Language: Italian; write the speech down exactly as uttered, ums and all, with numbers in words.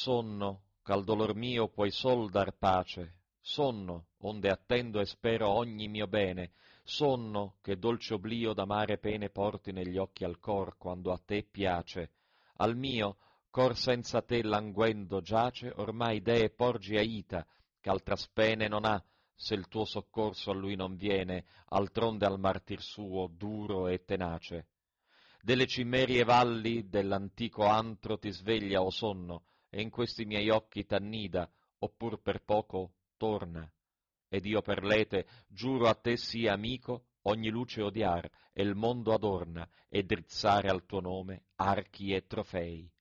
Sonno, ch'al dolor mio puoi sol dar pace, sonno, onde attendo e spero ogni mio bene, sonno, che dolce oblio d'amare pene porti negli occhi al cor, quando a te piace. Al mio, cor senza te languendo giace, ormai dee porgi aita, ch'altra spene non ha, se il tuo soccorso a lui non viene, altronde al martir suo, duro e tenace. Delle cimmerie valli dell'antico antro ti sveglia, o sonno, e in questi miei occhi t'annida, oppur per poco torna. Ed io per l'ete giuro a te sia amico, ogni luce odiar, e il mondo adorna, e drizzare al tuo nome archi e trofei.